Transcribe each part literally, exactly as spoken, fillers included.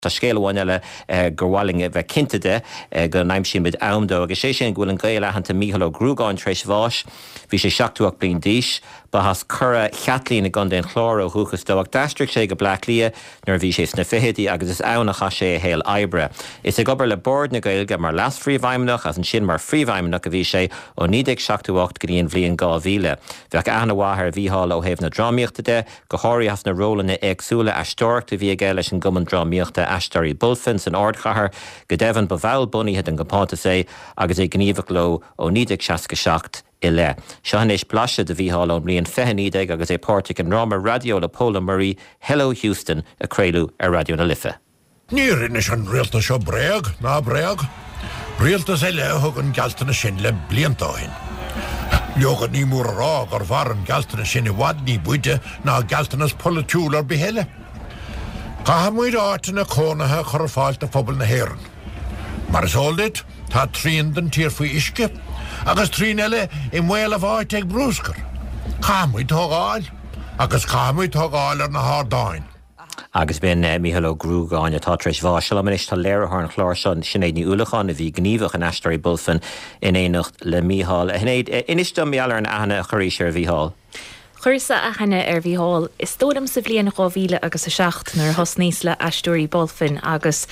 Tá scéalháin eile gurhhaling bheith cinnteide go naimsí mid amdó, agus sé sin ghfuil an gaile hananta Mícheál Ó Grúgáin treis bháis, bhí sé seachtúach bliain díos, ba has cura cheatlín na gandéin chlár ó thuchas dó, ag d'aistrigh sé go Black Lia nuair bhí sé sna fichidí agus is ann cha sé a héal oibre. Is ag obair le board na gailge mar las phríomhhaimimeach as an sin mar phríomhhaimimeach a bhí sé ó nídig seachtúacht go dtíon bhliain gá mhíle. Bheadh anna bháthair bhíáil ó thaobh na drámaíochtaide, go háirí has na rólanna agsúla aistóireachta bhí ag eile sin gumann drámaíochta aisteoirí bulfin san ardchathair, go deimhin ba bhall bunaithe an gopánta sé agus é gníomhach ló ó nídig seasca seacht i le. Seanéis blaise de bhíáil ón bblion feithnídeag agus é páirrtaigh an ráma radio le Paula Murray, Hello Houston, a créilú ar radio na Lifa. Ní rinne an rialta seo breag, ná breag. Rialtas é le thug an gealtainna sin le bliantáin. Leogad ní mór rá gur bhar an gealtainna sin i bhad ní buide ná gealtainnas politúil ar bihéile. Caithe muid áitina cónathe chur fáilte phobal na hÉireann. Mar is óldit, tá tríon den tír faoi isce, agus trín eile i mhail a bháid ag brúscar. Camuid thogáil, agus camuid thogáil ar na hádáin. Agus ben uh, Mícheál Ó Grúgáin atá treis bháis, se lemanis tá léarthar an chláir sin sinnéad ní úlachán a bhí gníomhach an aisteoirí bulfin in éanacht le Mícheál. Hnéad, inis do meallar an aithne a choirí sé ar bhíáil. Chursa a henne ar bhíáil is tódam sa bblion gámhíle agus a seacht nar thosníos le aisteoirí bulfin agus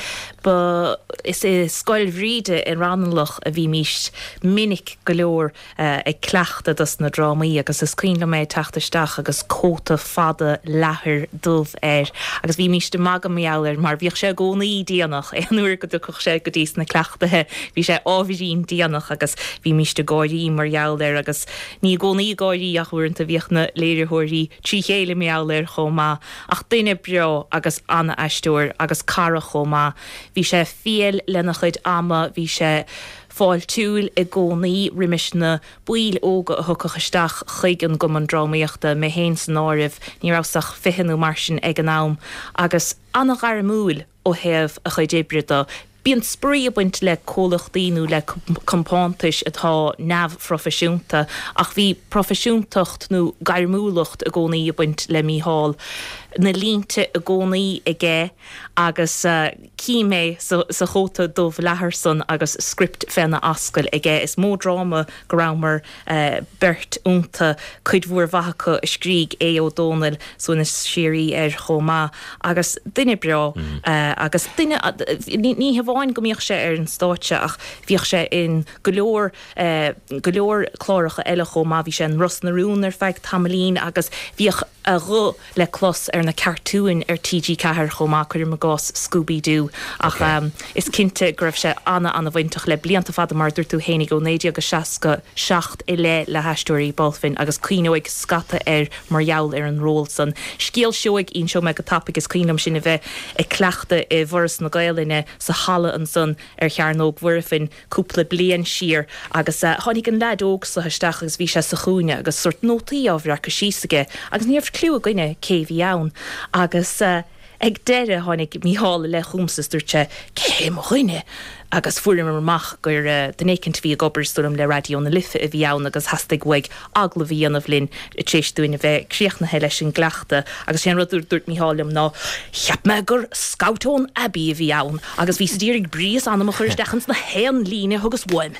ba is é scoil bhríde in rananlach a bhí míist minic go leor uh, ag cleachta dus na drámaí agus is cuoin le méid teachtaisteach agus cóta fada lethir dulh air agus bhí míist de magam meallar mar bhíoh sé gcónaí díanach é nuair go ducach sé go dtís na cleachtathe bhí sé ábhírín díanach agus bhí míist de gáirí mar geallir agus ní gcónaí gáirí a chuirnta bhíoch na léireúirí trí chéile meallir chomá ach duine beo agus anna aisteoir agus cara chomá bhí sé fial lena chuid ama bhí sé fáil túil i gcónaí rimisna buil óga a thucachaisteach chuig an gumann drámaíochta me héin san áiribh ní rásach fichanú mar sin ag an nám agus anna gar múil ó thaobh a chuid ébrida. Bíon sprí a buint le cólachtaíú le compántais atá neamh profisiúnta ach bhí profisiúntacht nó gairmúlacht a gcónaí a buint le Mícheál na línte a gcónaí i gé agus uh, címé sa, sa chóta dómh lethar san agus script fena ascail i gé is mó dráma go raibh uh, beirt únta chuid bhuair bhacha a scríg é ó Dónal so na sirí ar chomá agus duine breo mm. uh, agus duine uh, ní, ní bháin go míoch sé ar an stáite ach bhíoh sé in go leor uh, go leor chláiricha eile chomá bhí sé an Ros na Rún ar feich tamlín agus bhíoh a ru le clos ar na cartúin ar T G cethir chomá chuir mar gás Scooby-Doo ach okay. um, is cinnte go raibh sé anna anna bhaintach le blianta fada mar dúir tú hénig ó néidir agus seaca seacht i le le aisteoirí bulfin agus cuioinóigh scata ar mar jaall ar an ról san scíal seoigh on seo me go tapig is cuioinam sin a bheith i cleachta i bhuras na Gaeilge sa hala an san ar chearnóg bhuirfin cúpla blian siar agus uh, tháinig an lead óg sa heisteach agus bhí sé sa chúine agus suirt nótaí ábhar a síige agus níomh clú a gine céhí ann agus uh, ag deire tháinig Mícheál le chúmsas dúirte cé mo chuine agus fuair mar mach gur uh, den écinn bhí a gobar stúm le radio na Lifa a bhí ann agus hastig weig agla bhí anna bhlinn i tréis dúine bheith críoch na heile sin gleachta agus sé rud dúirt Mícheálam ná cheap me gur Scoutón Abbey a bhí ann agus bhí sadírig bríos anna mo chuir dechans na héan líne thugus bhaim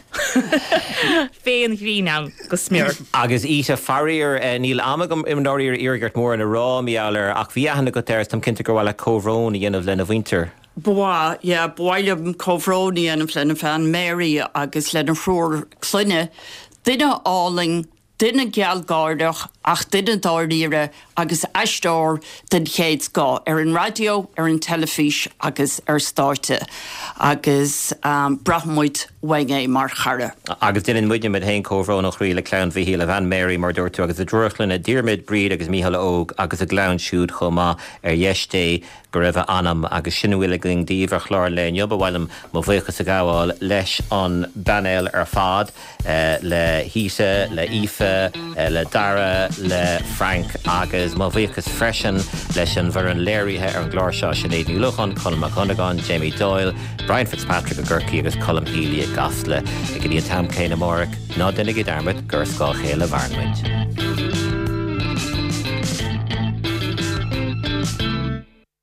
féin hrín ann go smior agus ite faríir uh, níl amagam imnáíir irgart mór in a rá meallar ach bhí ahanana go teir tam cinnte go bhfuil a cóhrón i dhéanamh lena bhainter. Boa, ja, boilem cóhróní an flenn fan Mary agus lenn frór clunne. Dinne áling, dinne gealgáardach ach dinne dáiríre agus eistóir den chéad gá ar an radio, ar an telefís agus ar státe agus um, brahmuid wenge mar charre. Agus din muide mit hain cóhrón nach riile clown bhí híle van Mary mar dúirtú agus a dúirchlann a Diarmid Bríd agus Mícheál Óg agus a glán siúd chomá ar yeisté go raibh anam agus sinhuiiligling díomh ar chlár le niob bhhailm mo bhuichas a gáháil leis an banéil ar fad uh, le híse, le Aoife, uh, le Dara, le Frank agus mo bhuichas freisin leis an bhar an léirithe ar an glár seo Sinead Ní Luchan, Colm McConaghan, Jamie Doyle, Brian Fitzpatrick a Gurkey agus Colm Healy a Gasle ag dí an tam céine mórach ná duine go Diarmid gur scáil chéile bharnmuid.